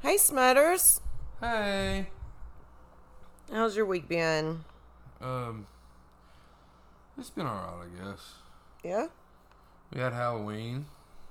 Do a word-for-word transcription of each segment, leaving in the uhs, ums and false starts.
Hey, Smutters. Hey. How's your week been? Um, it's been alright, I guess. Yeah? We had Halloween.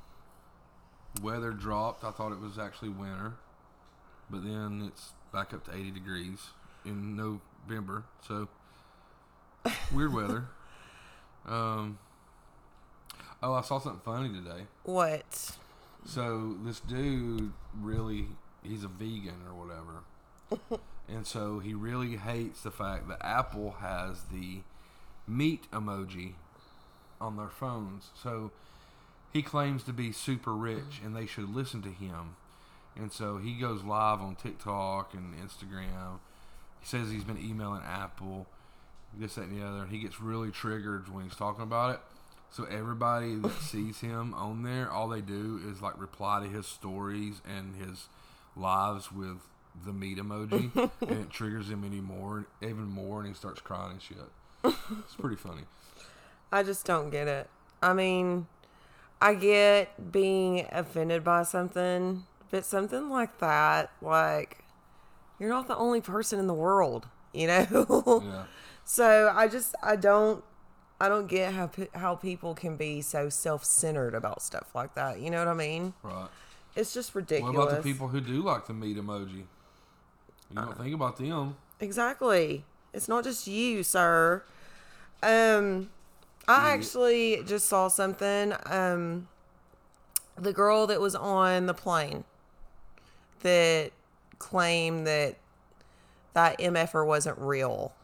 Weather dropped. I thought it was actually winter. But then it's back up to eighty degrees in November. So, weird weather. Um, oh, I saw something funny today. What? So, this dude really, he's a vegan or whatever. And so, he really hates the fact that Apple has the meat emoji on their phones. So, he claims to be super rich and they should listen to him. And so, he goes live on TikTok and Instagram. He says he's been emailing Apple, this, that, and the other. And he gets really triggered when he's talking about it. So everybody that sees him on there, all they do is like reply to his stories and his lives with the meat emoji, and it triggers him anymore, even more, and he starts crying and shit. It's pretty funny. I just don't get it. I mean, I get being offended by something, but something like that, like, you're not the only person in the world, you know? Yeah. So I just, I don't, I don't get how how people can be so self-centered about stuff like that. You know what I mean? Right. It's just ridiculous. What about the people who do like the meat emoji? You don't uh, think about them. Exactly. It's not just you, sir. Um, I yeah. actually just saw something. Um, the girl that was on the plane that claimed that that M F R wasn't real.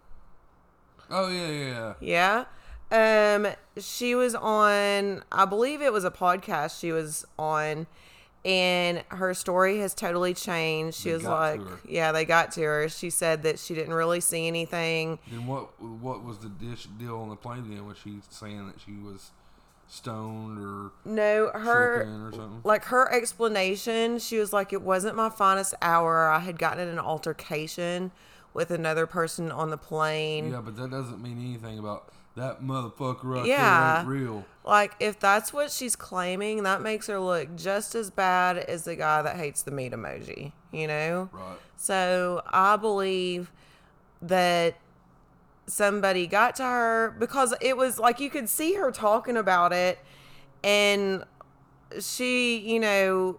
Oh, yeah, yeah, yeah. Yeah. Um, she was on, I believe it was a podcast she was on, and her story has totally changed. She they was like, yeah, they got to her. She said that she didn't really see anything. Then what What was the dish deal on the plane then? Was she saying that she was stoned or no her or something? Like her explanation, she was like, it wasn't my finest hour. I had gotten in an altercation with another person on the plane. Yeah, but that doesn't mean anything about that motherfucker right yeah. there ain't real. Like, if that's what she's claiming, that makes her look just as bad as the guy that hates the meat emoji, you know? Right. So I believe that somebody got to her because it was like you could see her talking about it, and she, you know,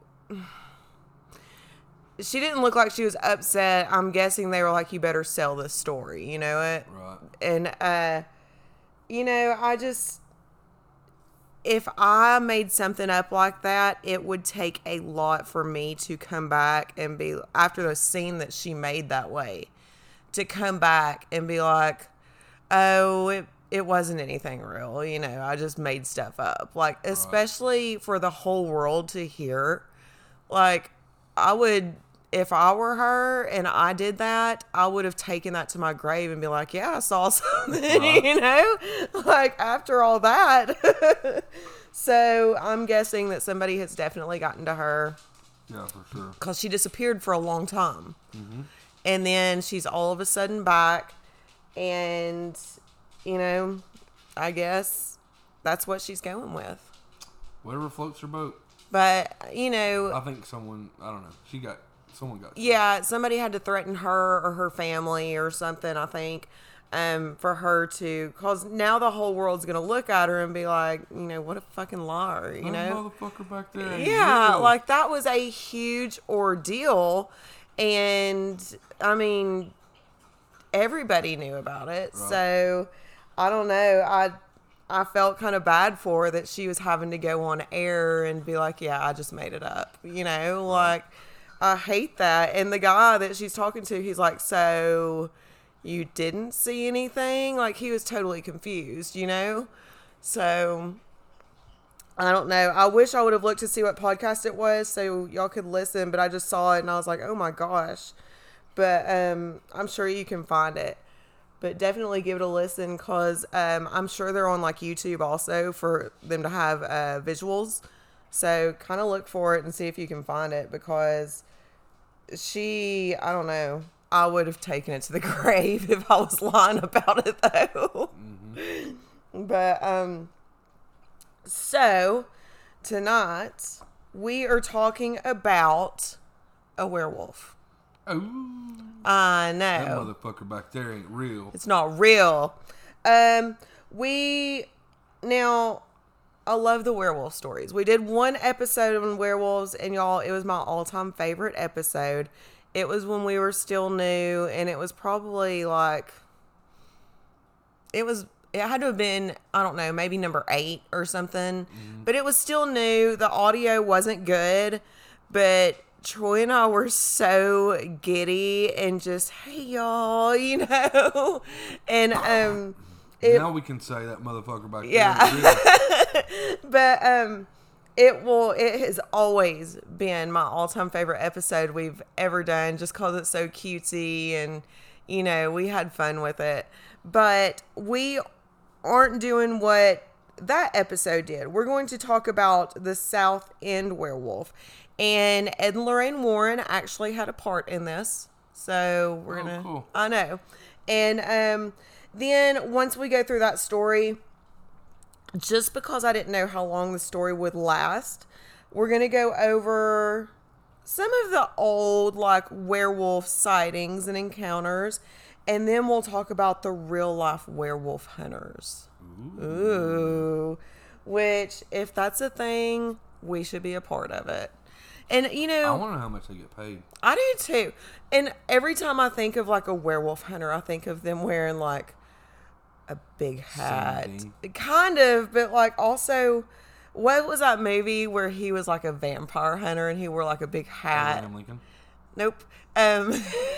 she didn't look like she was upset. I'm guessing they were like, you better sell this story, you know it? Right. And, uh, you know, I just, if I made something up like that, it would take a lot for me to come back and be, after the scene that she made that way, to come back and be like, oh, it, it wasn't anything real. You know, I just made stuff up. Like, especially right. for the whole world to hear. Like, I would, if I were her and I did that, I would have taken that to my grave and be like, yeah, I saw something, right. you know, like after all that. So I'm guessing that somebody has definitely gotten to her. Yeah, for sure. Because she disappeared for a long time. Mm-hmm. And then she's all of a sudden back. And, you know, I guess that's what she's going with. Whatever floats her boat. But, you know, I think someone, I don't know, she got, someone got. Yeah, somebody had to threaten her or her family or something, I think, um, for her to, because now the whole world's going to look at her and be like, you know, what a fucking liar, you that know? motherfucker back there. Yeah, like that was a huge ordeal. And, I mean, everybody knew about it. Right. So, I don't know. I I felt kind of bad for her that she was having to go on air and be like, yeah, I just made it up. You know, like, I hate that. And the guy that she's talking to, he's like, so you didn't see anything? Like, he was totally confused, you know? So, I don't know. I wish I would have looked to see what podcast it was so y'all could listen, but I just saw it and I was like, oh my gosh. But um, I'm sure you can find it. But definitely give it a listen because um, I'm sure they're on like YouTube also for them to have uh, visuals. So kind of look for it and see if you can find it because she, I don't know, I would have taken it to the grave if I was lying about it though. Mm-hmm. But um, so tonight we are talking about a werewolf. Oh, I that know. motherfucker back there ain't real. It's not real. Um, we now I love the werewolf stories. We did one episode on werewolves, and y'all, it was my all-time favorite episode. It was when we were still new, and it was probably like it was. It had to have been, I don't know, maybe number eight or something. Mm-hmm. But it was still new. The audio wasn't good, but Troy and I were so giddy and just, hey, y'all, you know? And um, it, now we can say that motherfucker back yeah. there. But um, it will, it has always been my all-time favorite episode we've ever done just because it's so cutesy and, you know, we had fun with it. But we aren't doing what that episode did. We're going to talk about the South End werewolf. And Ed and Lorraine Warren actually had a part in this. So we're oh, going to, cool. I know. And um, then once we go through that story, just because I didn't know how long the story would last, we're going to go over some of the old like werewolf sightings and encounters. And then we'll talk about the real life werewolf hunters. Ooh. Ooh. Which, if that's a thing, we should be a part of it. And, you know, I want to know how much they get paid. I do too. And every time I think of like a werewolf hunter, I think of them wearing like a big hat. Same thing. Kind of, but like also, what was that movie where he was like a vampire hunter and he wore like a big hat? Abraham Lincoln? Nope. Um,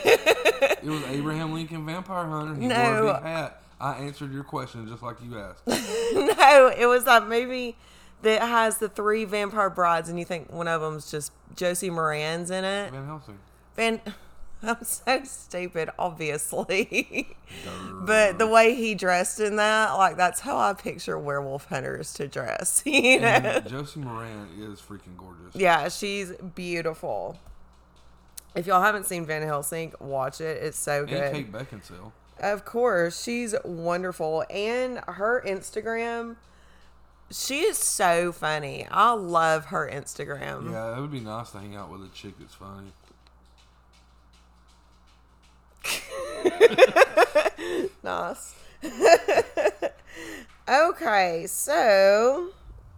it was Abraham Lincoln, Vampire Hunter. He no. wore a big hat. I answered your question just like you asked. No, it was that movie that has the three vampire brides, and you think one of them's just Josie Moran's in it. Van Helsing. Van, I'm so stupid, obviously. But the way he dressed in that, like, that's how I picture werewolf hunters to dress. You know, and Josie Moran is freaking gorgeous. Yeah, she's beautiful. If y'all haven't seen Van Helsing, watch it. It's so good. And Kate Beckinsale. Of course. She's wonderful. And her Instagram, she is so funny. I love her Instagram. Yeah, it would be nice to hang out with a chick that's funny. Nice. Okay, so...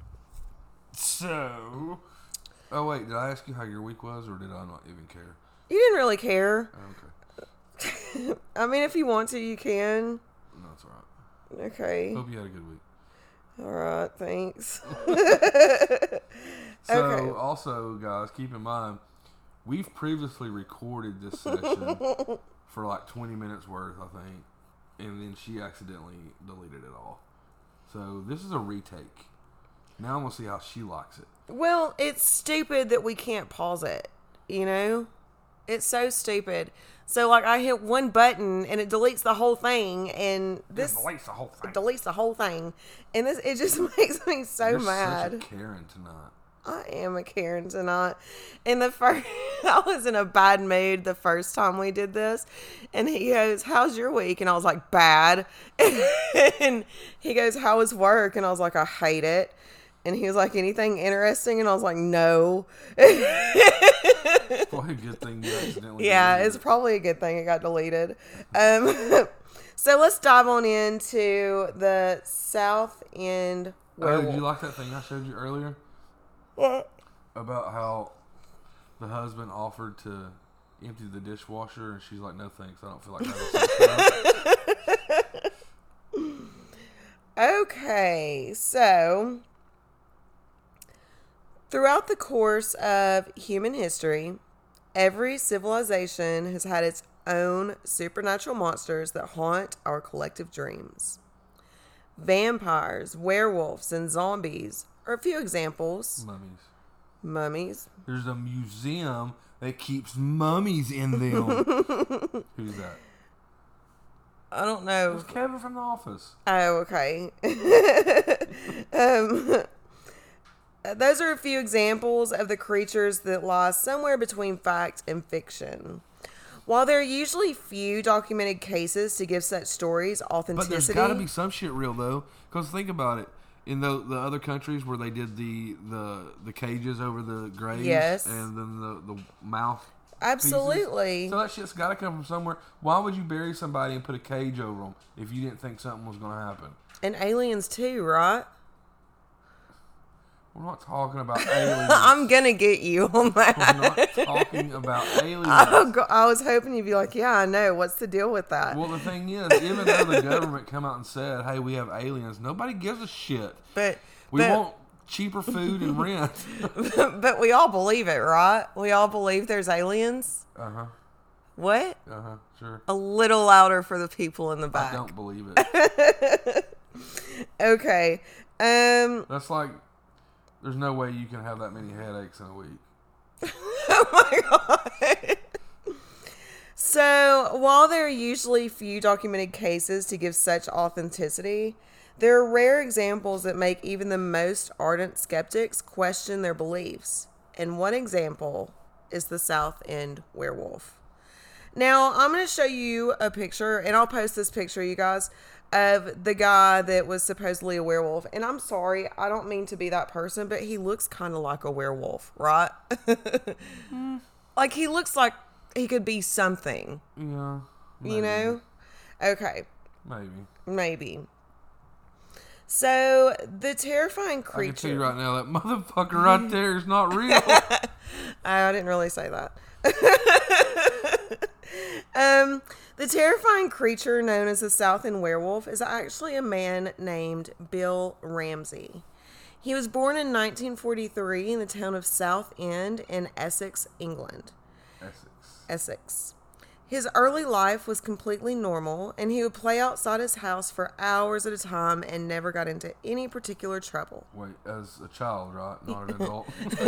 So... Oh, wait, did I ask you how your week was, or did I not even care? You didn't really care. Oh, okay. I mean, if you want to, you can. No, that's all right. Okay. Hope you had a good week. All right, thanks. So, Okay. also, guys, keep in mind, we've previously recorded this session for like twenty minutes worth, I think, and then she accidentally deleted it all. So, this is a retake. Now I'm going to see how she likes it. Well, it's stupid that we can't pause it, you know? It's so stupid. So, like, I hit one button and it deletes the whole thing, and this... It deletes the whole thing. It deletes the whole thing. And this, it just makes me so You're mad. such a Karen tonight. I am a Karen tonight. And the first... I was in a bad mood the first time we did this. And he goes, how's your week? And I was like, bad. And he goes, how was work? And I was like, I hate it. And he was like, anything interesting? And I was like, no. Probably a good thing you accidentally Yeah, deleted it's it. probably a good thing it got deleted. Um, so let's dive on into the South End Oh, werewolf. did you like that thing I showed you earlier? What? About how the husband offered to empty the dishwasher, and she's like, no thanks, I don't feel like having sex. Okay, so throughout the course of human history, every civilization has had its own supernatural monsters that haunt our collective dreams. Vampires, werewolves, and zombies are a few examples. Mummies. Mummies. There's a museum that keeps mummies in them. Who's that? I don't know. It's Kevin from The Office. Oh, okay. um, those are a few examples of the creatures that lie somewhere between fact and fiction. While there are usually few documented cases to give such stories authenticity... But there's got to be some shit real, though. Because think about it. In the the other countries where they did the, the, the cages over the graves... Yes. And then the, the mouth Absolutely. Pieces. So that shit's got to come from somewhere. Why would you bury somebody and put a cage over them if you didn't think something was going to happen? And aliens too, right? We're not talking about aliens. I'm going to get you on that. We're not talking about aliens. Oh, I was hoping you'd be like, yeah, I know. What's the deal with that? Well, the thing is, even though the government come out and said, hey, we have aliens, nobody gives a shit. But We but, want cheaper food and rent. But we all believe it, right? We all believe there's aliens. Uh-huh. What? Uh-huh, sure. A little louder for the people in the back. I don't believe it. Okay. Um. That's like, there's no way you can have that many headaches in a week. Oh my god. So, while there are usually few documented cases to give such authenticity, there are rare examples that make even the most ardent skeptics question their beliefs. And one example is the South End werewolf. Now, I'm going to show you a picture, and I'll post this picture, you guys, of the guy that was supposedly a werewolf. And I'm sorry, I don't mean to be that person, but he looks kind of like a werewolf, right? mm. Like, he looks like he could be something. Yeah. Maybe. You know? Okay. Maybe. Maybe. So, the terrifying creature... I can tell you right now, that motherfucker right there is not real. I didn't really say that. um, the terrifying creature known as the South End werewolf is actually a man named Bill Ramsey. He was born in nineteen forty-three in the town of South End in Essex, England. Essex. Essex. His early life was completely normal, and he would play outside his house for hours at a time and never got into any particular trouble. Wait, as a child, right? Not an adult.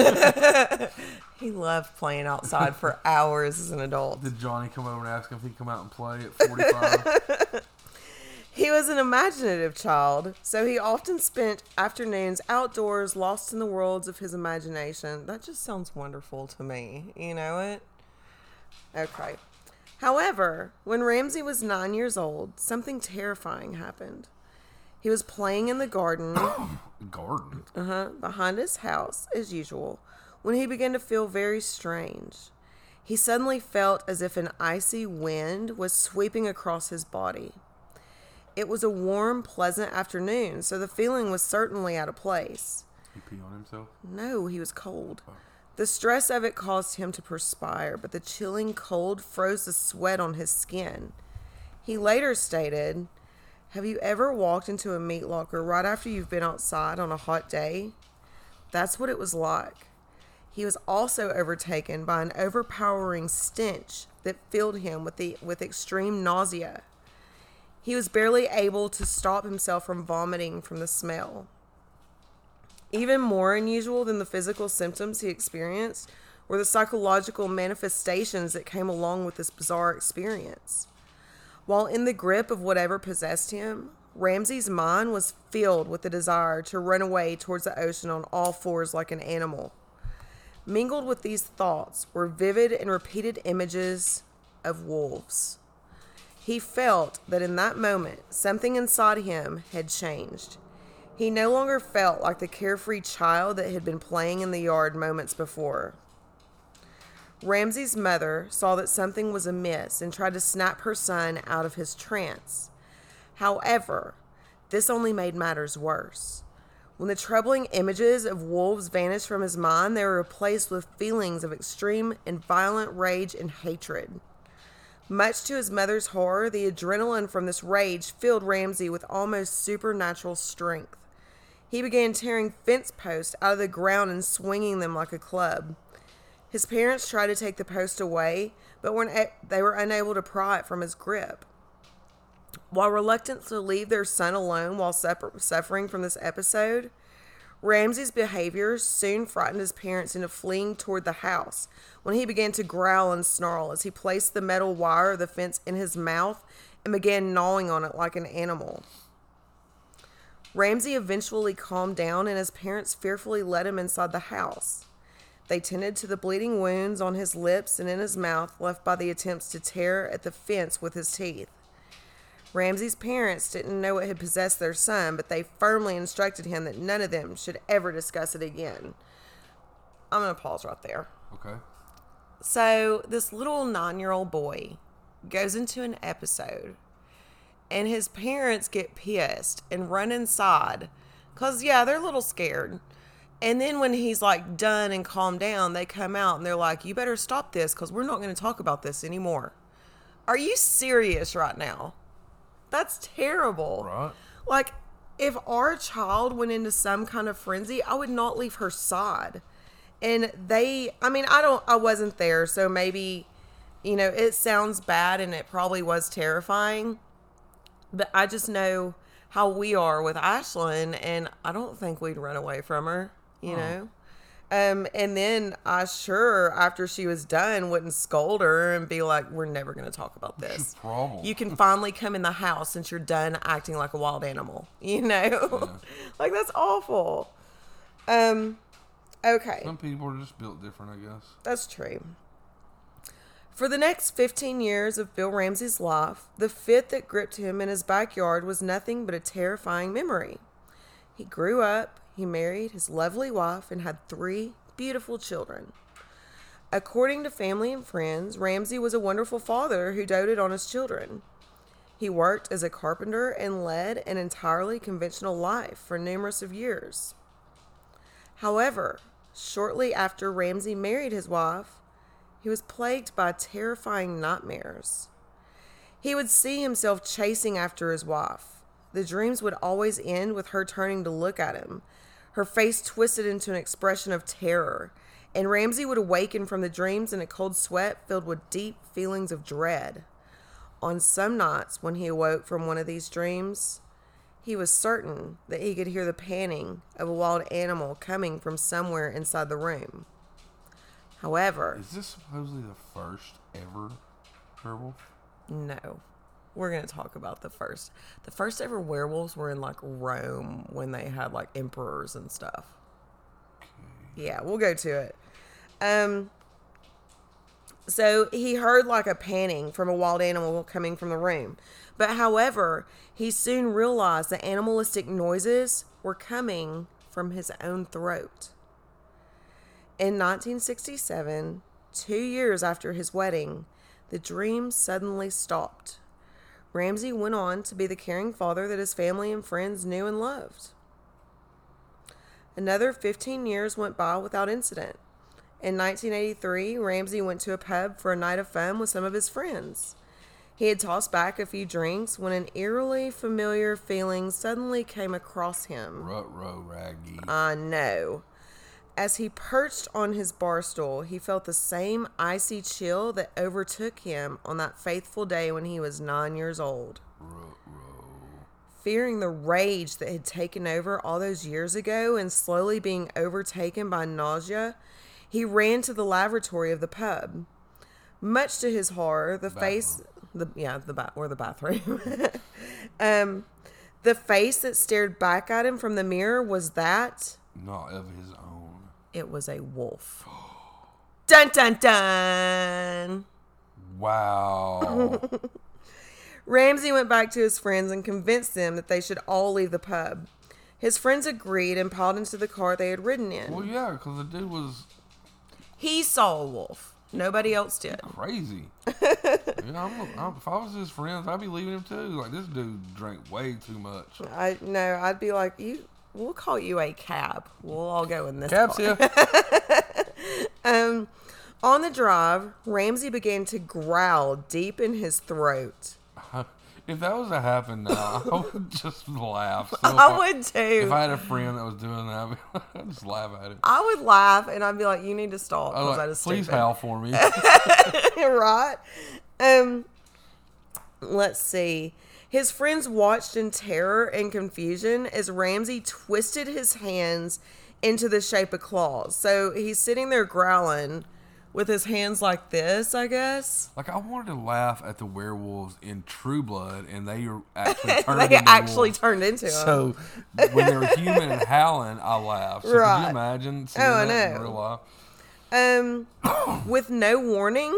He loved playing outside for hours as an adult. Did Johnny come over and ask him if he'd come out and play at forty-five? He was an imaginative child, so he often spent afternoons outdoors, lost in the worlds of his imagination. That just sounds wonderful to me. You know it? Okay. However, when Ramsey was nine years old, something terrifying happened. He was playing in the garden. Garden? Uh-huh. Behind his house, as usual, when he began to feel very strange. He suddenly felt as if an icy wind was sweeping across his body. It was a warm, pleasant afternoon, so the feeling was certainly out of place. He pee on himself? No, he was cold. Oh. The stress of it caused him to perspire, but the chilling cold froze the sweat on his skin. He later stated, "Have you ever walked into a meat locker right after you've been outside on a hot day? That's what it was like." He was also overtaken by an overpowering stench that filled him with the with extreme nausea. He was barely able to stop himself from vomiting from the smell. Even more unusual than the physical symptoms he experienced were the psychological manifestations that came along with this bizarre experience. While in the grip of whatever possessed him, Ramsey's mind was filled with the desire to run away towards the ocean on all fours like an animal. Mingled with these thoughts were vivid and repeated images of wolves. He felt that in that moment, something inside him had changed. He no longer felt like the carefree child that had been playing in the yard moments before. Ramsey's mother saw that something was amiss and tried to snap her son out of his trance. However, this only made matters worse. When the troubling images of wolves vanished from his mind, they were replaced with feelings of extreme and violent rage and hatred. Much to his mother's horror, the adrenaline from this rage filled Ramsey with almost supernatural strength. He began tearing fence posts out of the ground and swinging them like a club. His parents tried to take the post away, but when they were unable to pry it from his grip. While reluctant to leave their son alone while suffering from this episode, Ramsey's behavior soon frightened his parents into fleeing toward the house when he began to growl and snarl as he placed the metal wire of the fence in his mouth and began gnawing on it like an animal. Ramsey eventually calmed down, and his parents fearfully let him inside the house. They tended to the bleeding wounds on his lips and in his mouth left by the attempts to tear at the fence with his teeth. Ramsey's parents didn't know what had possessed their son, but they firmly instructed him that none of them should ever discuss it again. I'm going to pause right there. Okay. So this little nine-year-old boy goes into an episode, and his parents get pissed and run inside because, yeah, they're a little scared. And then when he's like done and calmed down, they come out and they're like, you better stop this because we're not going to talk about this anymore. Are you serious right now? That's terrible. Right. Like, if our child went into some kind of frenzy, I would not leave her side. And they, I mean, I don't, I wasn't there, so maybe, you know, it sounds bad and it probably was terrifying. But I just know how we are with Ashlyn, and I don't think we'd run away from her, you oh. know? Um, and then I sure, after she was done, wouldn't scold her and be like, we're never going to talk about this. Problem. You can finally come in the house since you're done acting like a wild animal, you know? Yeah. Like, that's awful. Um, okay. Some people are just built different, I guess. That's true. For the next fifteen years of Bill Ramsey's life, the fit that gripped him in his backyard was nothing but a terrifying memory. He grew up, he married his lovely wife, and had three beautiful children. According to family and friends, Ramsey was a wonderful father who doted on his children. He worked as a carpenter and led an entirely conventional life for numerous of years. However, shortly after Ramsey married his wife, he was plagued by terrifying nightmares. He would see himself chasing after his wife. The dreams would always end with her turning to look at him, her face twisted into an expression of terror, and Ramsey would awaken from the dreams in a cold sweat filled with deep feelings of dread. On some nights when he awoke from one of these dreams, he was certain that he could hear the panting of a wild animal coming from somewhere inside the room. However... Is this supposedly the first ever werewolf? No. We're going to talk about the first. The first ever werewolves were in, like, Rome when they had, like, emperors and stuff. Okay. Yeah, we'll go to it. Um... So he heard like a panting from a wild animal coming from the room. But however, he soon realized the animalistic noises were coming from his own throat. In nineteen sixty-seven, two years after his wedding, the dream suddenly stopped. Ramsey went on to be the caring father that his family and friends knew and loved. Another fifteen years went by without incident. In nineteen eighty-three, Ramsey went to a pub for a night of fun with some of his friends. He had tossed back a few drinks when an eerily familiar feeling suddenly came across him. Ruh-roh, Raggy. I know. As he perched on his bar stool, he felt the same icy chill that overtook him on that faithful day when he was nine years old. Ruh-roh. Fearing the rage that had taken over all those years ago and slowly being overtaken by nausea, he ran to the lavatory of the pub. Much to his horror, the bathroom. face, the yeah, the ba- or the bathroom, um, the face that stared back at him from the mirror was that not of his own. It was a wolf. Dun dun dun! Wow. Ramsey went back to his friends and convinced them that they should all leave the pub. His friends agreed and piled into the car they had ridden in. Well, yeah, because the dude was. He saw a wolf. Nobody else did. Crazy. Yeah, I'm, I'm, if I was his friends, I'd be leaving him too. Like, this dude drank way too much. I no, I'd be like, you. We'll call you a cab. We'll all go in this Cab's car. Here. um, on the drive, Ramsey began to growl deep in his throat. If that was to happen now, I would just laugh. So I, I would too. If I had a friend that was doing that, I'd, be, I'd just laugh at it. I would laugh and I'd be like, you need to stop because like, that is please stupid. howl for me. Right? Um, let's see. His friends watched in terror and confusion as Ramsey twisted his hands into the shape of claws. So he's sitting there growling with his hands like this, I guess. Like, I wanted to laugh at the werewolves in True Blood, and they are actually turned they into actually wolves. turned into So them. when they were human and howling, I laughed. So right. Could you imagine seeing oh, I that know. in real life? Um, with no warning,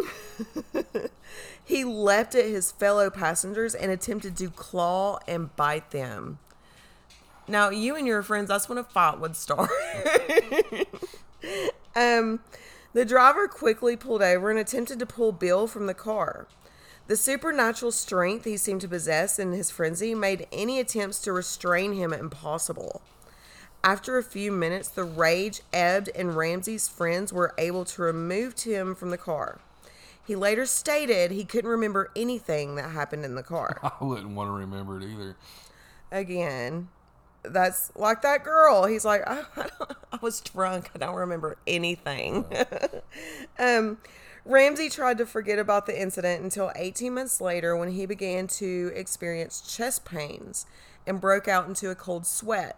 he leapt at his fellow passengers and attempted to claw and bite them. Now, you and your friends, that's when a fight would start. um... The driver quickly pulled over and attempted to pull Bill from the car. The supernatural strength he seemed to possess in his frenzy made any attempts to restrain him impossible. After a few minutes, the rage ebbed and Ramsey's friends were able to remove him from the car. He later stated he couldn't remember anything that happened in the car. I wouldn't want to remember it either. Again, that's like that girl. He's like, I, I, don't, I was drunk. I don't remember anything. um, Ramsey tried to forget about the incident until eighteen months later when he began to experience chest pains and broke out into a cold sweat.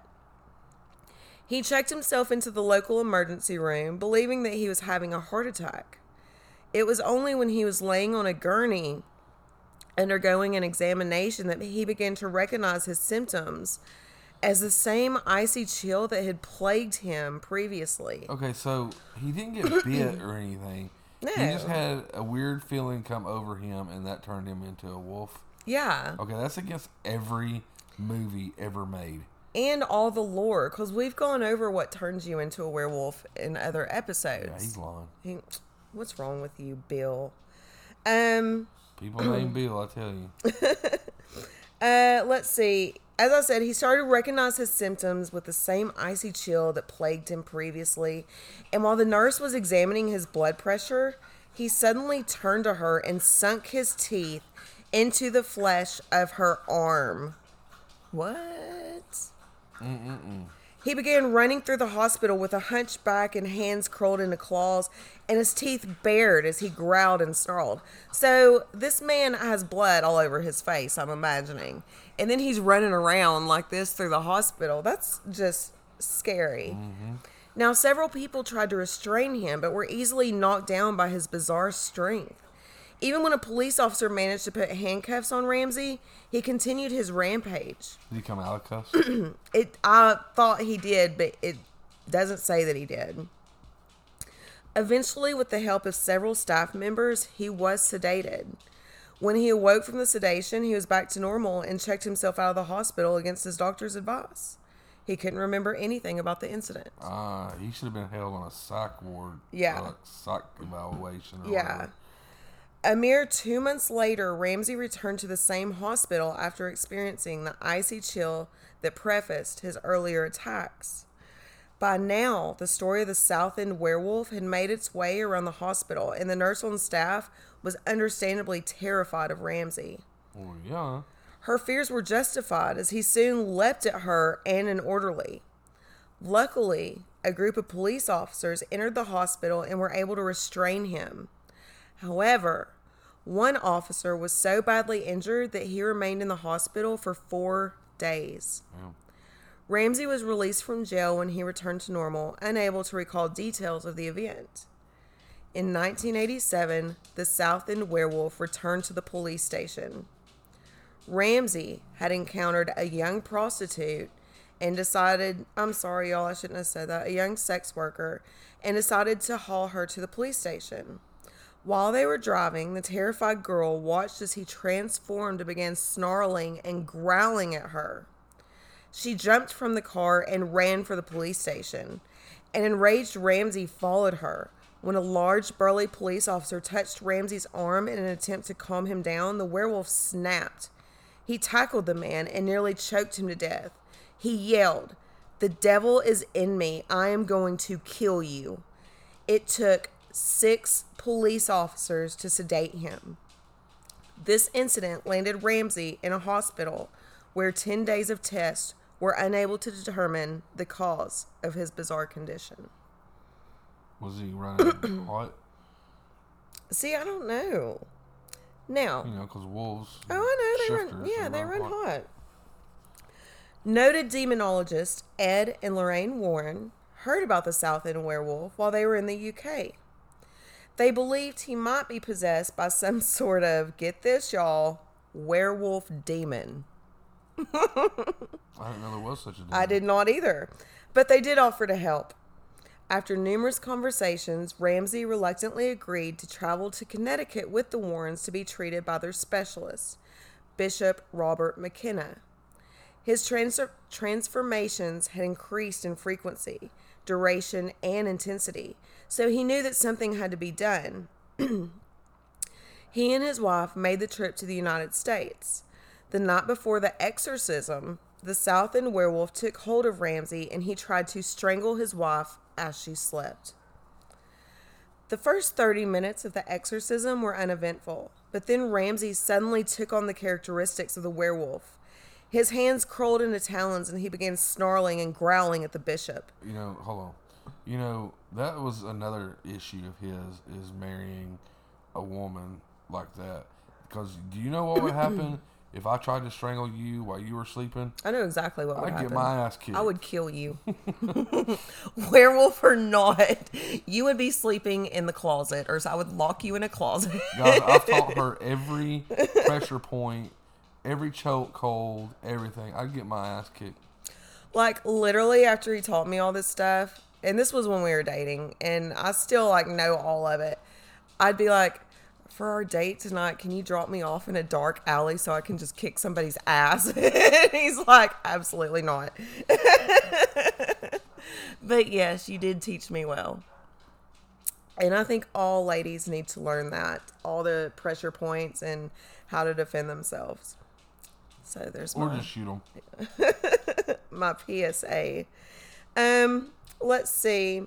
He checked himself into the local emergency room, believing that he was having a heart attack. It was only when he was laying on a gurney undergoing an examination that he began to recognize his symptoms as the same icy chill that had plagued him previously. Okay, so he didn't get bit or anything. No. He just had a weird feeling come over him, and that turned him into a wolf. Yeah. Okay, that's against every movie ever made. And all the lore, because we've gone over what turns you into a werewolf in other episodes. Yeah, he's lying. He, what's wrong with you, Bill? Um... People named Bill, I tell you. uh, let's see. As I said, he started to recognize his symptoms with the same icy chill that plagued him previously. And while the nurse was examining his blood pressure, he suddenly turned to her and sunk his teeth into the flesh of her arm. What? Mm-mm-mm. He began running through the hospital with a hunchback and hands curled into claws and his teeth bared as he growled and snarled. So this man has blood all over his face, I'm imagining. And then he's running around like this through the hospital. That's just scary. Mm-hmm. Now, several people tried to restrain him, but were easily knocked down by his bizarre strength. Even when a police officer managed to put handcuffs on Ramsey, he continued his rampage. Did he come out of cuffs? It, I thought he did, but it doesn't say that he did. Eventually, with the help of several staff members, he was sedated. When he awoke from the sedation, he was back to normal and checked himself out of the hospital against his doctor's advice. He couldn't remember anything about the incident. Ah, uh, he should have been held on a psych ward. Yeah. Like psych evaluation. Or yeah. whatever. A mere two months later, Ramsey returned to the same hospital after experiencing the icy chill that prefaced his earlier attacks. By now, the story of the South End werewolf had made its way around the hospital, and the nurse on staff was understandably terrified of Ramsey. Well, yeah. Her fears were justified as he soon leapt at her and an orderly. Luckily, a group of police officers entered the hospital and were able to restrain him. However, one officer was so badly injured that he remained in the hospital for four days. Yeah. Ramsey was released from jail when he returned to normal, unable to recall details of the event. In nineteen eighty-seven, the South End werewolf returned to the police station. Ramsey had encountered a young prostitute and decided, I'm sorry y'all, I shouldn't have said that, a young sex worker, and decided to haul her to the police station. While they were driving, the terrified girl watched as he transformed and began snarling and growling at her. She jumped from the car and ran for the police station. An enraged Ramsey followed her. When a large, burly police officer touched Ramsey's arm in an attempt to calm him down, the werewolf snapped. He tackled the man and nearly choked him to death. He yelled, "The devil is in me. I am going to kill you." It took six police officers to sedate him. This incident landed Ramsey in a hospital where ten days of tests were unable to determine the cause of his bizarre condition. Was he running hot? See, I don't know. Now, You know, because wolves. oh, I know they run. shifters, Yeah, they run hot. Noted demonologist Ed and Lorraine Warren heard about the South End werewolf while they were in the U K. They believed he might be possessed by some sort of, get this, y'all, werewolf demon. I didn't know there was such a demon. I did not either, but they did offer to help. After numerous conversations, Ramsey reluctantly agreed to travel to Connecticut with the Warrens to be treated by their specialist, Bishop Robert McKenna. His trans- transformations had increased in frequency, duration, and intensity. So he knew that something had to be done. He and his wife made the trip to the United States. The night before the exorcism, the South End werewolf took hold of Ramsey and he tried to strangle his wife as she slept. The first thirty minutes of the exorcism were uneventful, but then Ramsey suddenly took on the characteristics of the werewolf. His hands curled into talons and he began snarling and growling at the bishop. You know, hold on. You know, that was another issue of his, is marrying a woman like that. Because do you know what would happen if I tried to strangle you while you were sleeping? I know exactly what would I'd happen. get my ass kicked. I would kill you. Werewolf or not, you would be sleeping in the closet, or so I would lock you in a closet. Guys, I've taught her every pressure point, every choke hold, everything. I'd get my ass kicked. Like, literally, after he taught me all this stuff, and this was when we were dating, and I still, like, know all of it, I'd be like, for our date tonight, can you drop me off in a dark alley so I can just kick somebody's ass? And he's like, absolutely not. But yes, you did teach me well. And I think all ladies need to learn that. All the pressure points and how to defend themselves. So there's Or my, just shoot them. my P S A. Um, let's see.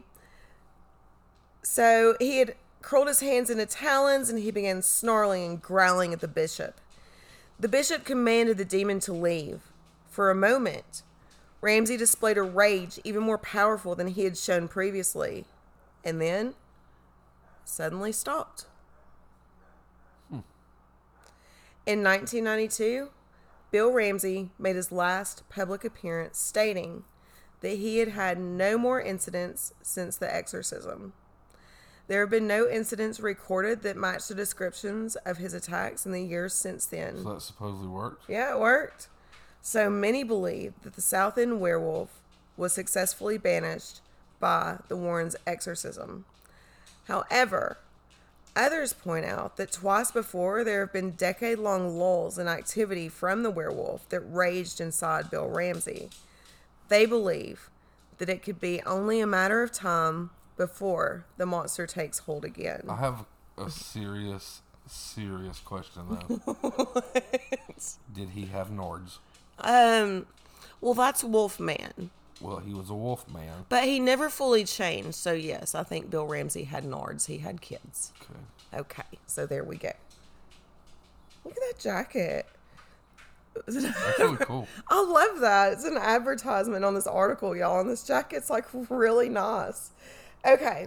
So he had curled his hands into talons and he began snarling and growling at the bishop. The bishop commanded the demon to leave. For a moment, Ramsey displayed a rage even more powerful than he had shown previously, and then suddenly stopped. Hmm. In nineteen ninety-two, Bill Ramsey made his last public appearance, stating that he had had no more incidents since the exorcism. There have been no incidents recorded that match the descriptions of his attacks in the years since then. So that supposedly worked? Yeah, it worked. So many believe that the South End werewolf was successfully banished by the Warrens' exorcism. However, others point out that twice before there have been decade-long lulls in activity from the werewolf that raged inside Bill Ramsey. They believe that it could be only a matter of time before the monster takes hold again. I have a serious, serious question, though. What? Did he have Nords? Um, well, that's Wolfman. Well, he was a wolf man. But he never fully changed, so yes, I think Bill Ramsey had Nards. He had kids. Okay. Okay, so there we go. Look at that jacket. That's really cool. I love that. It's an advertisement on this article, y'all, and this jacket's like really nice. Okay.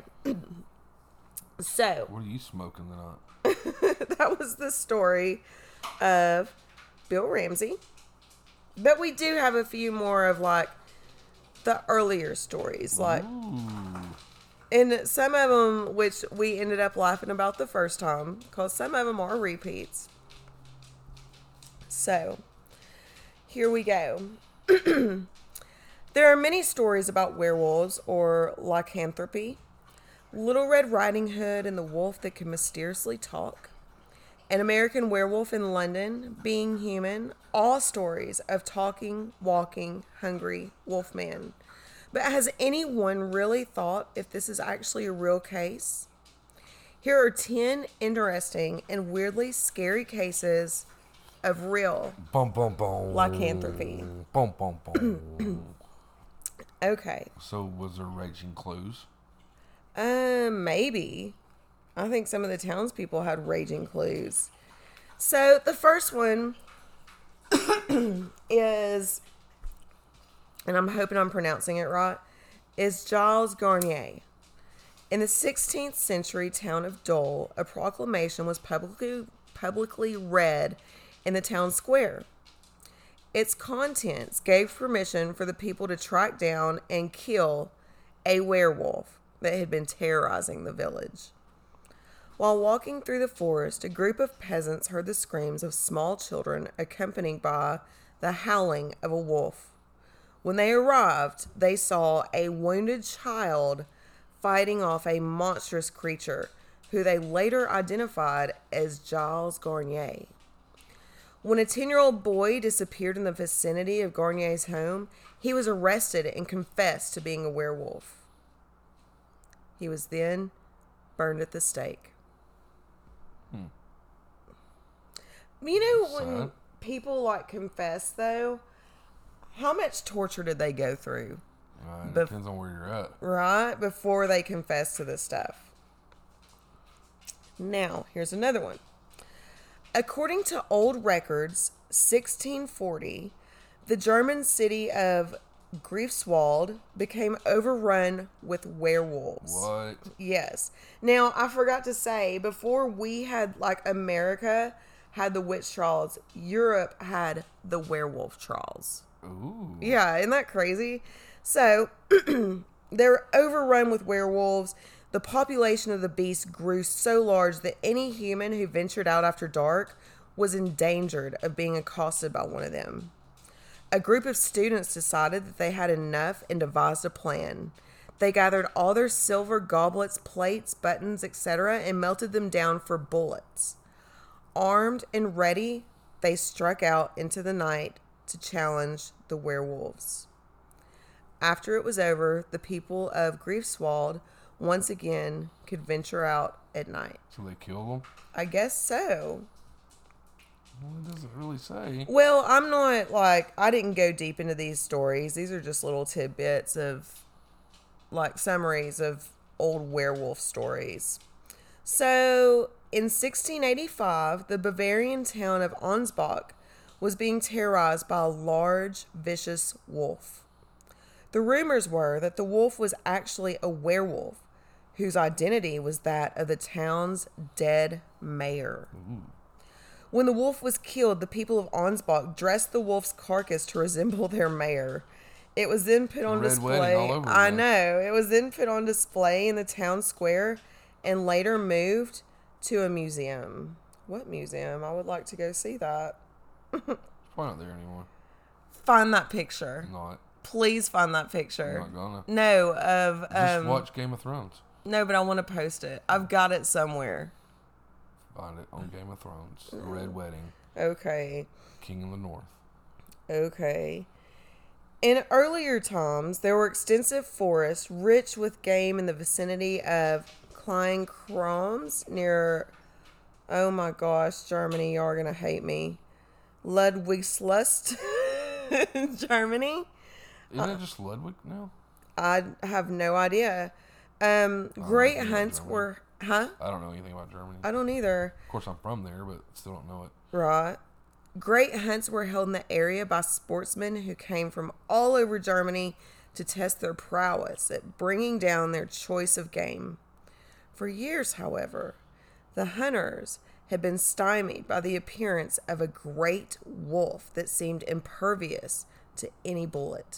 So. What are you smoking tonight? That was the story of Bill Ramsey. But we do have a few more of like the earlier stories. Like, Ooh. and some of them, which we ended up laughing about the first time, because some of them are repeats. So, here we go. There are many stories about werewolves or lycanthropy. Little Red Riding Hood and the wolf that can mysteriously talk. An American Werewolf in London, Being Human, all stories of talking, walking, hungry wolfman. But has anyone really thought if this is actually a real case? Here are ten interesting and weirdly scary cases of real Boom, boom, boom. lycanthropy. Boom, boom, boom. Okay. So, was there raging clues? Um, maybe. I think some of the townspeople had raging clues. So the first one is, and I'm hoping I'm pronouncing it right, is Giles Garnier. In the sixteenth century town of Dole, a proclamation was publicly publicly read in the town square. Its contents gave permission for the people to track down and kill a werewolf that had been terrorizing the village. While walking through the forest, a group of peasants heard the screams of small children accompanied by the howling of a wolf. When they arrived, they saw a wounded child fighting off a monstrous creature who they later identified as Giles Garnier. When a ten-year-old boy disappeared in the vicinity of Garnier's home, he was arrested and confessed to being a werewolf. He was then burned at the stake. Hmm. You know, when Sad. people like confess, though, how much torture did they go through? Uh, it Bef- depends on where you're at. Right? Before they confess to this stuff. Now, here's another one. According to old records, sixteen forty, the German city of Greifswald became overrun with werewolves. What? Yes. Now, I forgot to say, before we had, like, America had the witch trials, Europe had the werewolf trials. Ooh. Yeah, isn't that crazy? So, they're overrun with werewolves. The population of the beast grew so large that any human who ventured out after dark was endangered of being accosted by one of them. A group of students decided that they had enough and devised a plan. They gathered all their silver goblets, plates, buttons, et cetera, and melted them down for bullets. Armed and ready, they struck out into the night to challenge the werewolves. After it was over, the people of Greifswald once again could venture out at night. So they killed them? I guess so. Well, it doesn't really say. Well, I'm not like, I didn't go deep into these stories. These are just little tidbits of, like, summaries of old werewolf stories. So, in sixteen eighty-five, the Bavarian town of Ansbach was being terrorized by a large, vicious wolf. The rumors were that the wolf was actually a werewolf, whose identity was that of the town's dead mayor. Ooh. When the wolf was killed, the people of Ansbach dressed the wolf's carcass to resemble their mayor. It was then put on Red display. Wedding all over I again. know. It was then put on display in the town square and later moved to a museum. What museum? I would like to go see that. It's probably not there anymore. Find that picture. Not. Please find that I'm picture. not gonna. No, of Just um watch Game of Thrones. no, but I want to post it. I've got it somewhere. Find it on Game of Thrones. The Red Wedding. Okay. King of the North. Okay. In earlier times, there were extensive forests rich with game in the vicinity of Kleinkroms near, oh my gosh, Germany, y'all are going to hate me. Ludwigslust, Germany. Isn't it just Ludwig now? I have no idea. Um, great anything about hunts Germany. were, huh? I don't know anything about Germany. I don't either. Of course, I'm from there, but still don't know it. Right. Great hunts were held in the area by sportsmen who came from all over Germany to test their prowess at bringing down their choice of game. For years, however, the hunters had been stymied by the appearance of a great wolf that seemed impervious to any bullet.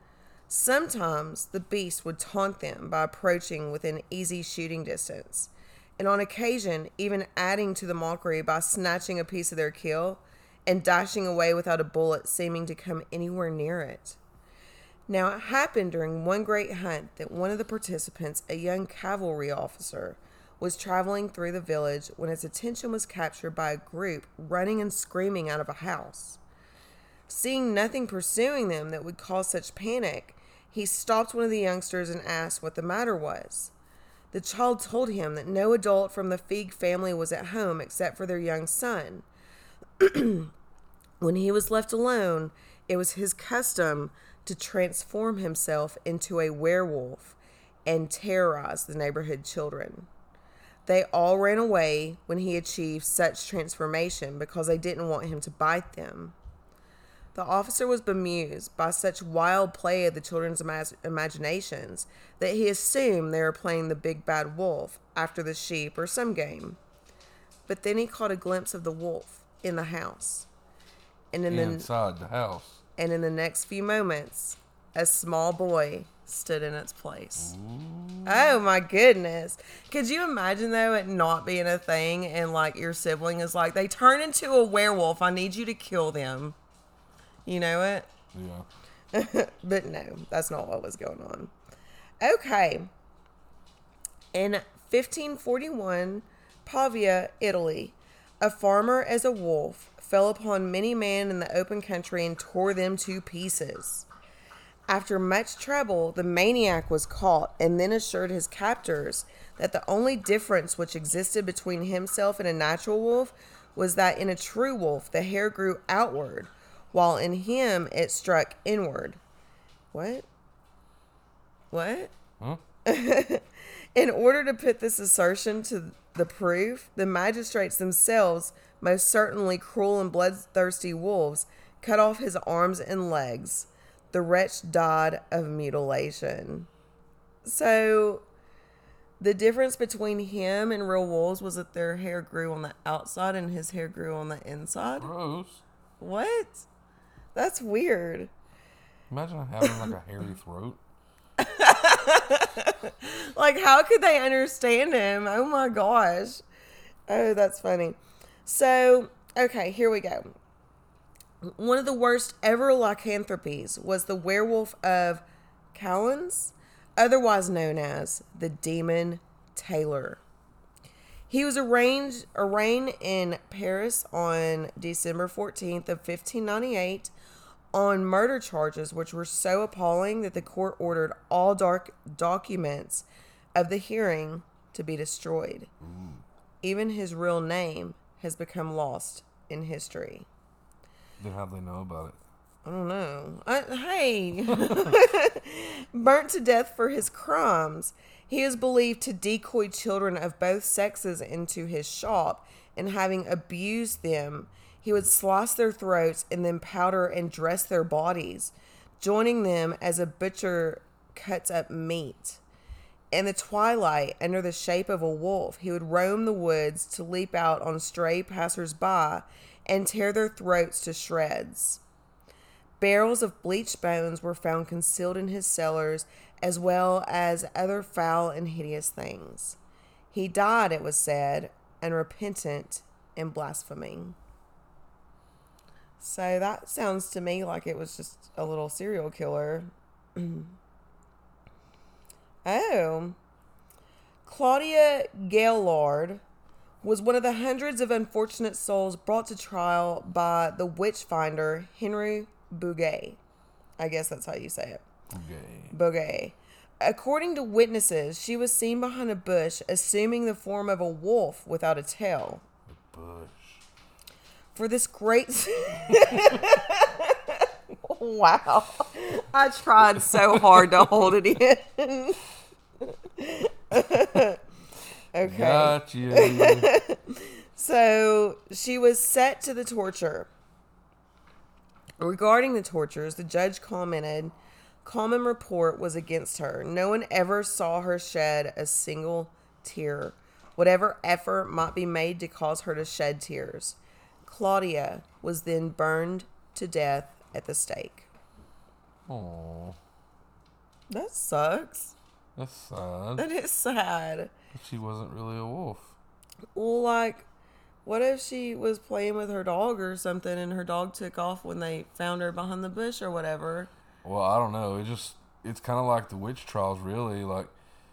Sometimes the beast would taunt them by approaching within easy shooting distance, and on occasion even adding to the mockery by snatching a piece of their kill and dashing away without a bullet seeming to come anywhere near it. Now, it happened during one great hunt that one of the participants, a young cavalry officer, was traveling through the village when his attention was captured by a group running and screaming out of a house. Seeing nothing pursuing them that would cause such panic, he stopped one of the youngsters and asked what the matter was. The child told him that no adult from the Feig family was at home except for their young son. When he was left alone, it was his custom to transform himself into a werewolf and terrorize the neighborhood children. They all ran away when he achieved such transformation because they didn't want him to bite them. The officer was bemused by such wild play of the children's imag- imaginations that he assumed they were playing the big bad wolf after the sheep or some game. But then he caught a glimpse of the wolf in the house. And in the, Inside the house. and in the next few moments, a small boy stood in its place. Ooh. Oh my goodness. Could you imagine though it not being a thing and like your sibling is like, they turn into a werewolf, I need you to kill them. You know it? Yeah. But no, that's not what was going on. Okay. In fifteen forty-one, Pavia, Italy, a farmer as a wolf fell upon many men in the open country and tore them to pieces. After much trouble, the maniac was caught and then assured his captors that the only difference which existed between himself and a natural wolf was that in a true wolf the hair grew outward, while in him it struck inward. What? What? Huh? In order to put this assertion to the proof, the magistrates themselves, most certainly cruel and bloodthirsty wolves, cut off his arms and legs. The wretch died of mutilation. So, the difference between him and real wolves was that their hair grew on the outside and his hair grew on the inside. Gross. What? That's weird. Imagine having like a hairy throat. Like, how could they understand him? Oh my gosh. Oh, that's funny. So, okay, here we go. One of the worst ever lycanthropies was the werewolf of Cowans, otherwise known as the Demon Taylor. He was arraigned, arraigned in Paris on December fourteenth of fifteen ninety-eight on murder charges which were so appalling that the court ordered all dark documents of the hearing to be destroyed. Mm. Even his real name has become lost in history. Then how do they know about it? I don't know. I, hey, burnt to death for his crimes. He is believed to decoy children of both sexes into his shop, and having abused them, he would slice their throats and then powder and dress their bodies, joining them as a butcher cuts up meat. In the twilight, under the shape of a wolf, he would roam the woods to leap out on stray passers-by and tear their throats to shreds. Barrels of bleached bones were found concealed in his cellars, as well as other foul and hideous things. He died, it was said, unrepentant and blaspheming. So that sounds to me like it was just a little serial killer. Oh. Claudia Gaillard was one of the hundreds of unfortunate souls brought to trial by the witch finder Henry Bouguet. I guess that's how you say it. Bouguet. Bouguet. According to witnesses, she was seen behind a bush, assuming the form of a wolf without a tail. A bush. For this great... Wow. I tried so hard to hold it in. Okay. Got you. So she was set to the torture. Regarding the tortures, the judge commented, common report was against her. No one ever saw her shed a single tear, whatever effort might be made to cause her to shed tears. Claudia was then burned to death at the stake. Aww. That sucks. That's sad. That is sad. She wasn't really a wolf. Well, like, what if she was playing with her dog or something and her dog took off when they found her behind the bush or whatever? Well, I don't know. It just, it's kind of like the witch trials, really. Like,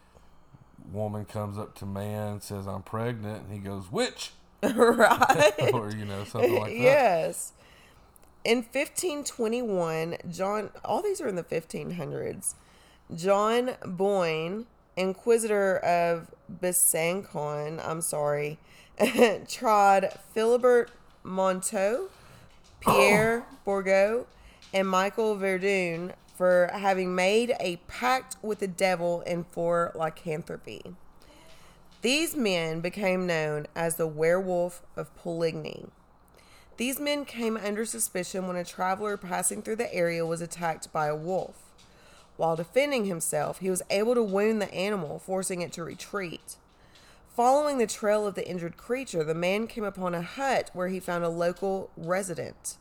woman comes up to man, says, I'm pregnant, and he goes, witch! Right. Or, you know, something like that. Yes. In fifteen twenty-one, John, all these are in the fifteen hundreds. John Boyne, Inquisitor of Besancon, I'm sorry, tried Philibert Monteau, Pierre Bourgeau, and Michael Verdun for having made a pact with the devil and for lycanthropy. These men became known as the Werewolf of Poligny. These men came under suspicion when a traveler passing through the area was attacked by a wolf. While defending himself, he was able to wound the animal, forcing it to retreat. Following the trail of the injured creature, the man came upon a hut where he found a local resident,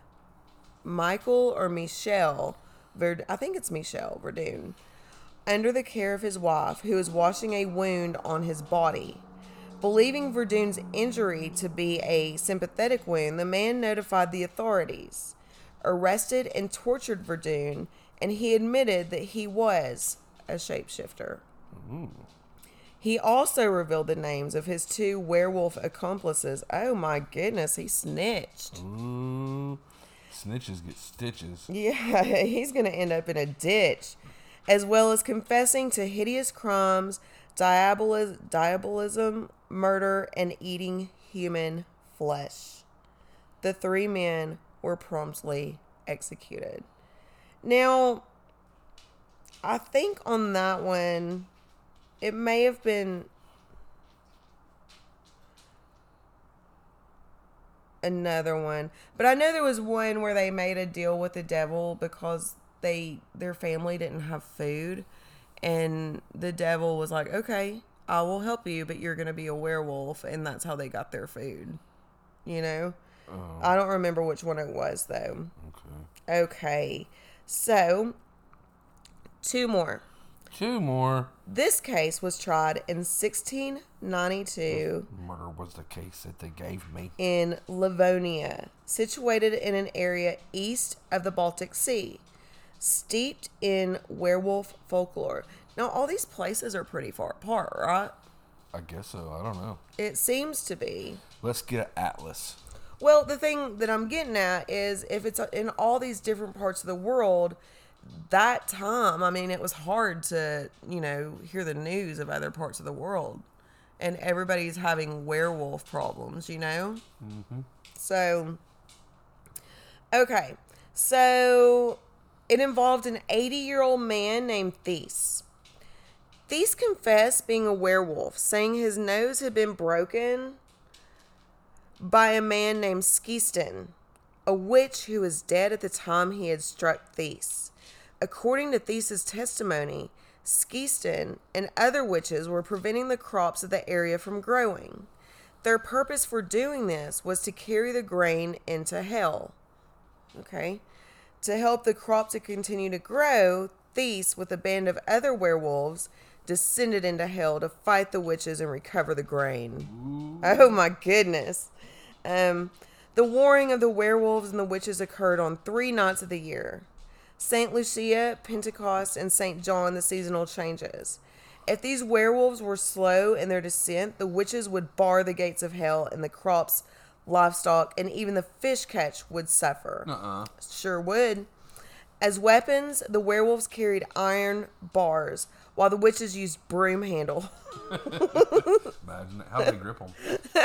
Michael or Michel, Verd- I think it's Michel Verdun, under the care of his wife, who was washing a wound on his body. Believing Verdun's injury to be a sympathetic wound, the man notified the authorities, arrested and tortured Verdun, and he admitted that he was a shapeshifter. Ooh. He also revealed the names of his two werewolf accomplices. Oh my goodness, he snitched. Ooh. snitches get stitches. Yeah, he's going to end up in a ditch, as well as confessing to hideous crimes, diabolis- diabolism, murder, and eating human flesh. The three men were promptly executed. Now, I think on that one, it may have been another one, but I know there was one where they made a deal with the devil because they their family didn't have food, and the devil was like, okay, I will help you, but you're gonna be a werewolf, and that's how they got their food, you know. Oh. I don't remember which one it was though. Okay. Okay, so two more. Two more. This case was tried in sixteen ninety-two. Murder was the case that they gave me. In Livonia, situated in an area east of the Baltic Sea, steeped in werewolf folklore. Now, all these places are pretty far apart, right? I guess so. I don't know. It seems to be. Let's get an atlas. Well, the thing that I'm getting at is if it's in all these different parts of the world, that time, I mean, it was hard to, you know, hear the news of other parts of the world. And everybody's having werewolf problems, you know? Mm-hmm. So, okay. So, it involved an eighty-year-old man named Thies. Thies confessed being a werewolf, saying his nose had been broken by a man named Skeeston, a witch who was dead at the time he had struck Thies. According to Thies's testimony, Skeeston and other witches were preventing the crops of the area from growing. Their purpose for doing this was to carry the grain into hell. Okay? To help the crop to continue to grow, Thies, with a band of other werewolves, descended into hell to fight the witches and recover the grain. Ooh. Oh my goodness. Um, the warring of the werewolves and the witches occurred on three nights of the year: Saint Lucia, Pentecost, and Saint John, the seasonal changes. If these werewolves were slow in their descent, the witches would bar the gates of hell, and the crops, livestock, and even the fish catch would suffer. Uh-uh. Sure would. As weapons, the werewolves carried iron bars, while the witches used broom handle. Imagine that. How did they grip them?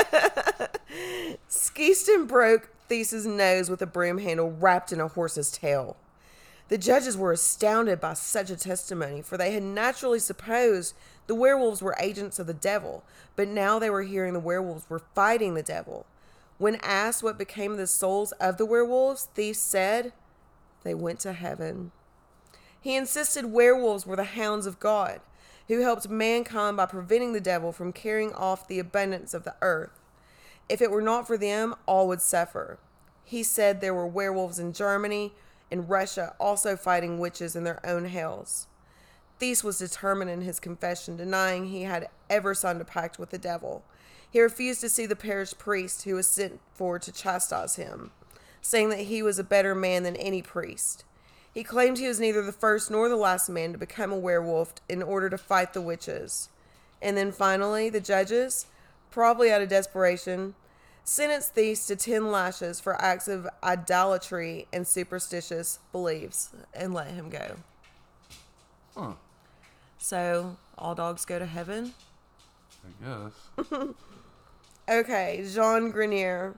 Skeeston broke Thies's nose with a broom handle wrapped in a horse's tail. The judges were astounded by such a testimony, for they had naturally supposed the werewolves were agents of the devil, but now they were hearing the werewolves were fighting the devil. When asked what became of the souls of the werewolves, Thies said they went to heaven. He insisted werewolves were the hounds of God, who helped mankind by preventing the devil from carrying off the abundance of the earth. If it were not for them, all would suffer. He said there were werewolves in Germany and Russia also fighting witches in their own hells. Thies was determined in his confession, denying he had ever signed a pact with the devil. He refused to see the parish priest who was sent for to chastise him, saying that he was a better man than any priest. He claimed he was neither the first nor the last man to become a werewolf in order to fight the witches. And then finally, the judges, probably out of desperation, sentenced Thies to ten lashes for acts of idolatry and superstitious beliefs and let him go. Huh. So, all dogs go to heaven? I guess. Okay, Jean Grenier.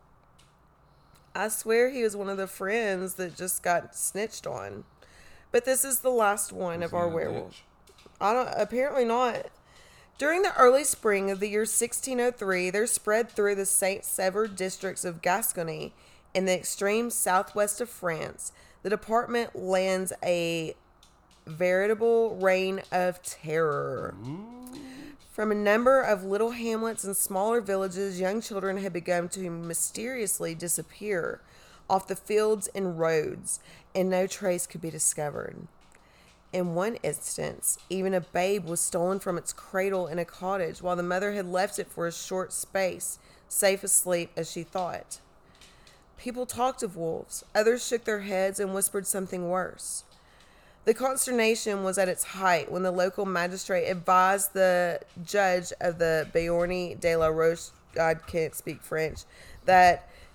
I swear he was one of the friends that just got snitched on. But this is the last one Was of he our in a werewolves. ditch? I don't. Apparently not. During the early spring of the year sixteen oh three, there spread through the Saint Sever districts of Gascony in the extreme southwest of France, the department lands a veritable reign of terror. Ooh. From a number of little hamlets and smaller villages, young children had begun to mysteriously disappear off the fields and roads, and no trace could be discovered. In one instance, even a babe was stolen from its cradle in a cottage while the mother had left it for a short space, safe asleep as she thought. People talked of wolves. Others shook their heads and whispered something worse. The consternation was at its height when the local magistrate advised the judge of the Béarnais de la Roche, I can't speak French, that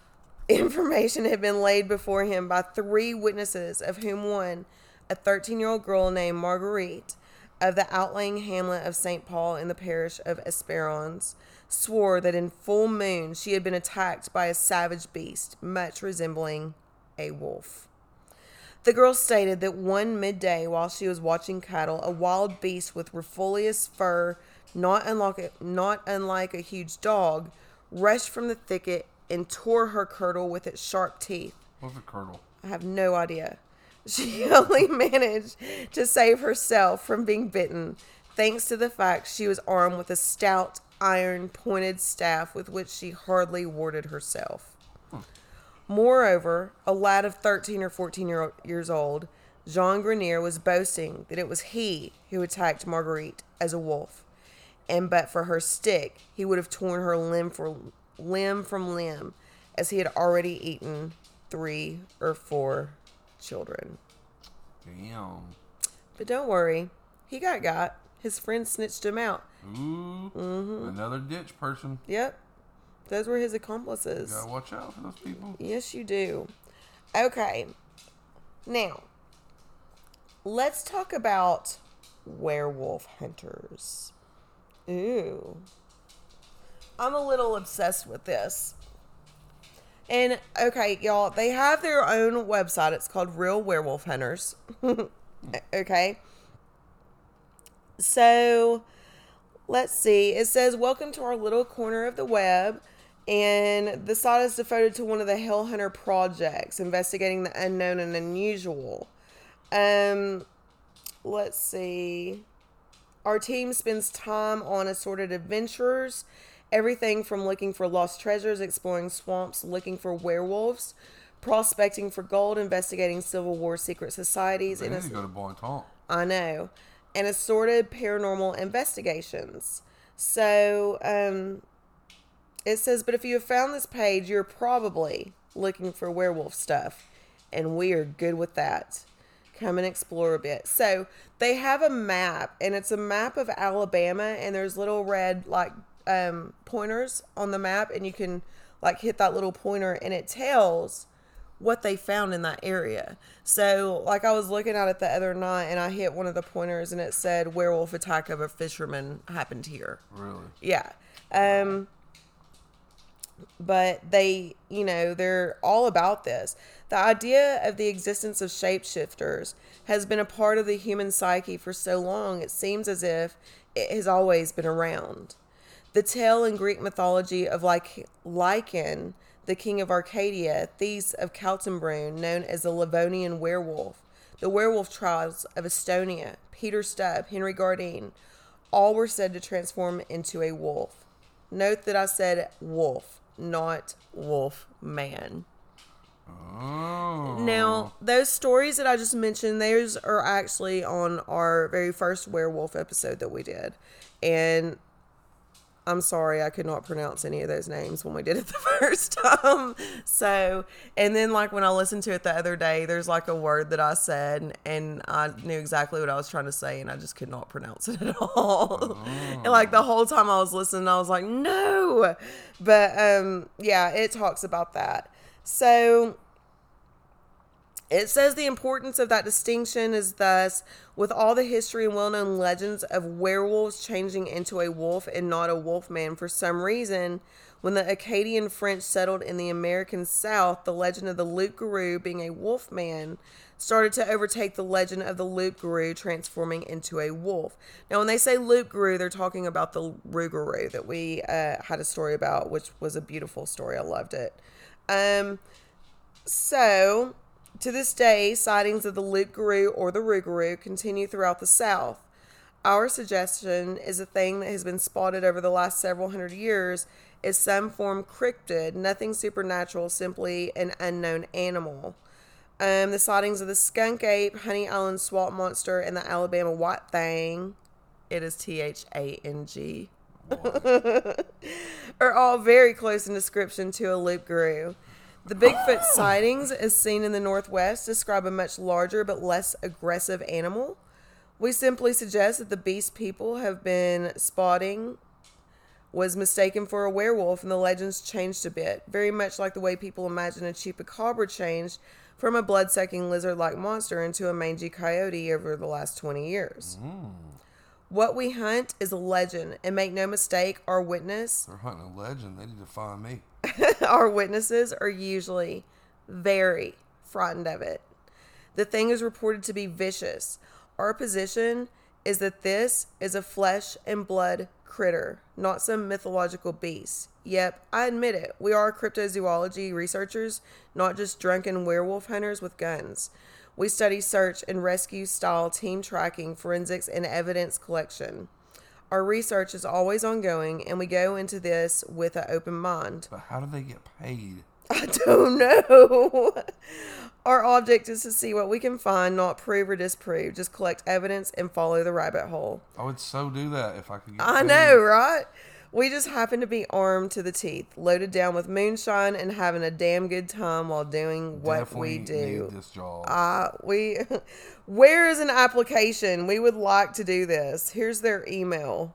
Information had been laid before him by three witnesses, of whom one, a thirteen-year-old girl named Marguerite, of the outlying hamlet of Saint Paul in the parish of Esperance, swore that in full moon she had been attacked by a savage beast, much resembling a wolf. The girl stated that one midday, while she was watching cattle, a wild beast with refolious fur, not unlike a, not unlike a huge dog, rushed from the thicket and tore her kirtle with its sharp teeth. What's a kirtle? I have no idea. She only managed to save herself from being bitten, thanks to the fact she was armed with a stout, iron-pointed staff with which she hardly warded herself. Huh. Moreover, a lad of thirteen or fourteen year, years old, Jean Grenier, was boasting that it was he who attacked Marguerite as a wolf, and but for her stick, he would have torn her limb for limb from limb, as he had already eaten three or four children. Damn. But don't worry, he got got. His friend snitched him out. Ooh, mm-hmm. Another ditch person. Yep, those were his accomplices. You gotta watch out for those people. Yes, you do. Okay, now let's talk about werewolf hunters. Ooh, I'm a little obsessed with this. And, okay, y'all, they have their own website. It's called Real Werewolf Hunters. Okay. So, let's see. It says, welcome to our little corner of the web. And the site is devoted to one of the Hell Hunter projects, investigating the unknown and unusual. Um, let's see. Our team spends time on assorted adventures. Everything from looking for lost treasures, exploring swamps, looking for werewolves, prospecting for gold, investigating Civil War secret societies. They and need to go to Bon Temps. I know. And assorted paranormal investigations. So, um, it says, but if you have found this page, you're probably looking for werewolf stuff. And we are good with that. Come and explore a bit. So, they have a map, and it's a map of Alabama, and there's little red, like, Um, pointers on the map, and you can like hit that little pointer and it tells what they found in that area. So like I was looking at it the other night and I hit one of the pointers and it said werewolf attack of a fisherman happened here. Really? Yeah. Um, but they, you know, they're all about this. The idea of the existence of shapeshifters has been a part of the human psyche for so long, it seems as if it has always been around. The tale in Greek mythology of Lich- Lycan, the king of Arcadia, Theis of Kaltenbrunn, known as the Livonian werewolf, the werewolf trials of Estonia, Peter Stubb, Henry Gardine, all were said to transform into a wolf. Note that I said wolf, not wolf man. Oh. Now, those stories that I just mentioned, those are actually on our very first werewolf episode that we did. And I'm sorry, I could not pronounce any of those names when we did it the first time. So, and then like when I listened to it the other day, there's like a word that I said and I knew exactly what I was trying to say and I just could not pronounce it at all. Oh. And like the whole time I was listening, I was like, no. But um, yeah, it talks about that. So it says the importance of that distinction is thus, with all the history and well-known legends of werewolves changing into a wolf and not a wolf man, for some reason, when the Acadian French settled in the American South, the legend of the loup-garou being a wolf man started to overtake the legend of the loup-garou transforming into a wolf. Now, when they say loup-garou, they're talking about the rougarou that we uh, had a story about, which was a beautiful story. I loved it. Um, so... To this day, sightings of the loup-garou or the rougarou continue throughout the South. Our suggestion is a thing that has been spotted over the last several hundred years is some form cryptid, nothing supernatural, simply an unknown animal. Um, the sightings of the skunk ape, Honey Island swamp monster, and the Alabama white thing, it is T H A N G, are all very close in description to a loup-garou. The Bigfoot sightings, as seen in the Northwest, describe a much larger but less aggressive animal. We simply suggest that the beast people have been spotting was mistaken for a werewolf, and the legends changed a bit, very much like the way people imagine a chupacabra changed from a blood-sucking lizard-like monster into a mangy coyote over the last twenty years. Mm. What we hunt is a legend, and make no mistake, our witness, They're hunting a legend. They need to find me. our witnesses are usually very frightened of it. The thing is reported to be vicious. Our position is that this is a flesh and blood critter, not some mythological beast. Yep, I admit it. We are cryptozoology researchers, not just drunken werewolf hunters with guns. We study search and rescue style team tracking, forensics, and evidence collection. Our research is always ongoing, and we go into this with an open mind. But how do they get paid? I don't know. Our object is to see what we can find, not prove or disprove. Just collect evidence and follow the rabbit hole. I would so do that if I could get I paid. know, right? We just happen to be armed to the teeth, loaded down with moonshine, and having a damn good time while doing what Definitely we do. Need this job. Uh, we, where is an application? We would like to do this. Here's their email.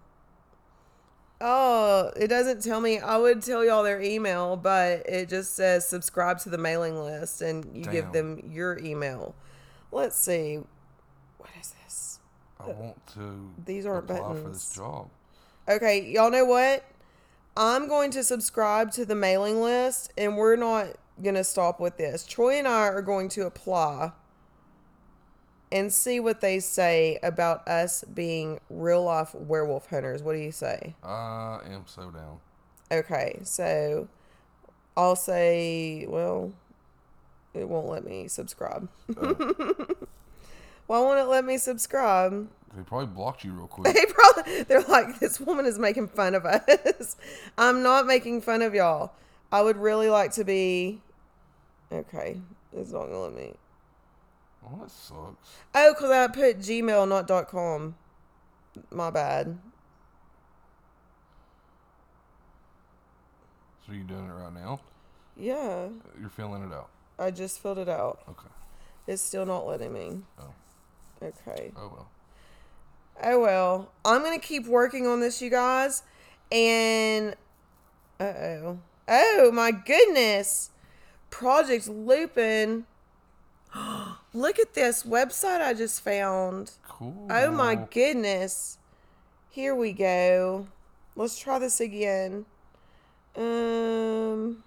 Oh, it doesn't tell me. I would tell y'all their email, but it just says subscribe to the mailing list, and you Damn. give them your email. Let's see. What is this? I want to These aren't apply for buttons. this job. Okay, y'all know what? I'm going to subscribe to the mailing list, and we're not going to stop with this. Troy and I are going to apply and see what they say about us being real life werewolf hunters. What do you say? I am so down. Okay, so I'll say, well, it won't let me subscribe. Oh. Why won't it let me subscribe? They probably blocked you real quick. They probably, they're like, this woman is making fun of us. I'm not making fun of y'all. I would really like to be, okay, it's not gonna let me. Oh, that sucks. Oh, because I put Gmail, not .com. My bad. So you doing it right now? Yeah, You're filling it out. I just filled it out. Okay. It's still not letting me. Oh. Okay. Oh well. Oh, well. I'm going to keep working on this, you guys. And, uh-oh. Oh, my goodness. Project Lupin. Look at this website I just found. Cool. Oh, my goodness. Here we go. Let's try this again. Um...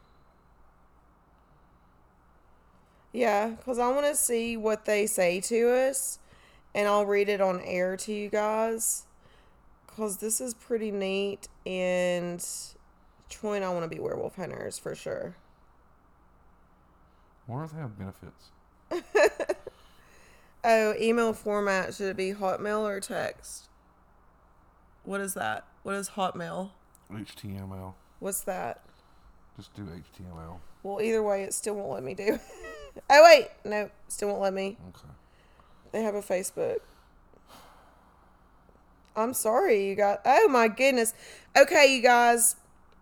Yeah, because I want to see what they say to us. And I'll read it on air to you guys. Because this is pretty neat. And Troy and I want to be werewolf hunters for sure. I wonder if they have benefits. Oh, email format. Should it be Hotmail or text? What is that? What is Hotmail? H T M L. What's that? Just do H T M L. Well, either way, it still won't let me do. Oh, wait. No, still won't let me. Okay. They have a Facebook. I'm sorry, you guys. Oh, my goodness. Okay, you guys.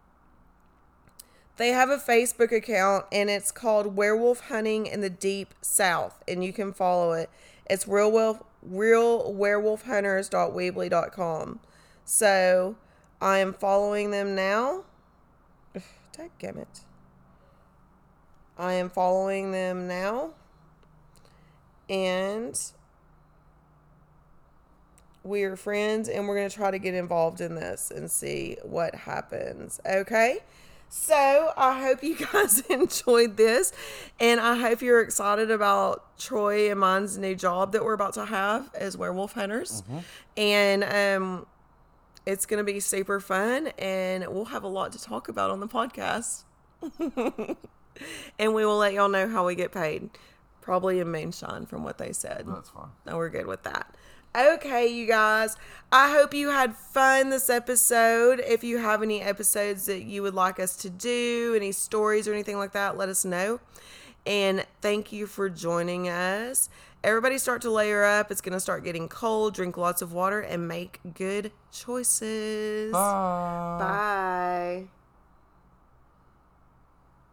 They have a Facebook account, and it's called Werewolf Hunting in the Deep South, and you can follow it. It's real, wolf, real werewolf hunters dot weebly dot com. So, I am following them now. Ugh, dadgummit. I am following them now. And we are friends, and we're going to try to get involved in this and see what happens. Okay? So, I hope you guys enjoyed this, and I hope you're excited about Troy and mine's new job that we're about to have as werewolf hunters. Mm-hmm. And um, it's going to be super fun, and we'll have a lot to talk about on the podcast. And we will let y'all know how we get paid. Probably in moonshine from what they said. That's fine. No, we're good with that. Okay, you guys. I hope you had fun this episode. If you have any episodes that you would like us to do, any stories or anything like that, let us know. And thank you for joining us. Everybody start to layer up. It's going to start getting cold. Drink lots of water and make good choices. Bye. Bye.